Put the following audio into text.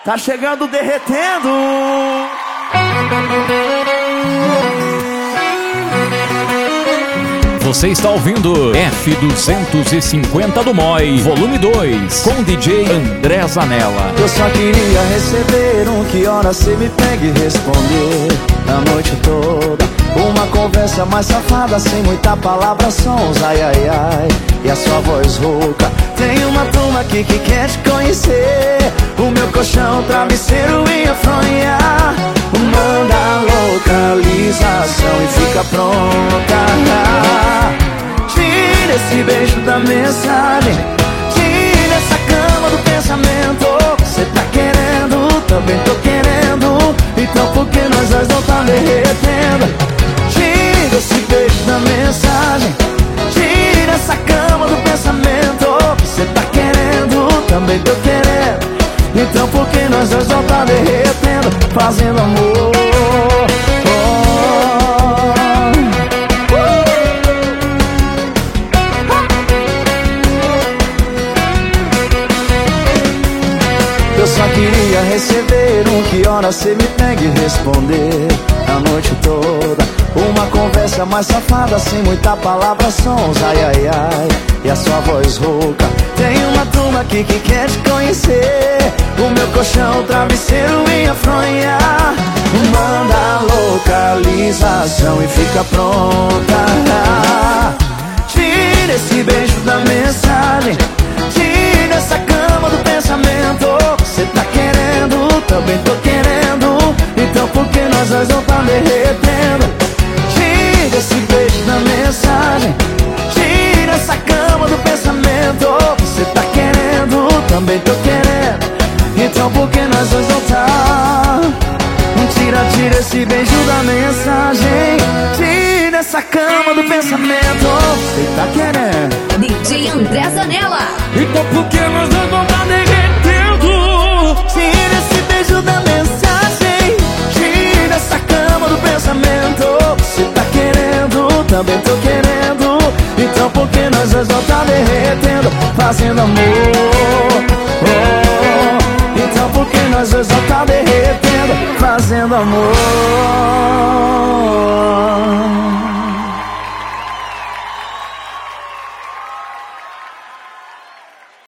Tá chegando derretendo. Você está ouvindo F250 do Moi, volume 2, com DJ André Zanella. Eu só queria receber que hora cê me pega e responder a noite toda. Uma conversa mais safada, sem muita palavra, sons, ai, ai, ai. E a sua voz rouca. Tem uma turma aqui que quer te conhecer. O meu colchão, travesseiro e a fronha. Manda a localização e fica pronta. Tira esse beijo da mensagem. Tira essa cama do pensamento. Cê tá querendo, também tô querendo. Então por que nós dois não tá derretendo? Tira esse beijo da mensagem. Tira essa cama do pensamento. Cê tá querendo, também tô querendo. Então por que nós dois não tá derretendo? Fazendo amor. Eu só queria receber que hora cê me pega e responder a noite toda. Uma conversa mais safada, sem muita palavra, sons, ai, ai, ai. E a sua voz rouca. Tem uma turma aqui que quer te conhecer. O meu colchão, travesseiro e a fronha. Manda a localização e fica pronta. Tira esse beijo da mensagem. Tira essa cama do pensamento. Cê tá querendo, também tô querendo. Então por que nós dois não tá derretendo? Tira esse beijo da mensagem. Tira essa cama do pensamento. Cê tá querendo, também tô querendo. Então por que nós dois não tá? Tira esse beijo da mensagem. Tira essa cama do pensamento. Cê tá querendo. DJ André Zanella. Então por que nós dois não tá derretendo? Tira esse beijo da mensagem. Tira essa cama do pensamento. Cê tá querendo, também tô querendo. Então por que nós dois não tá derretendo? Fazendo amor. Então por que nós dois não tá derretendo? Fazendo amor.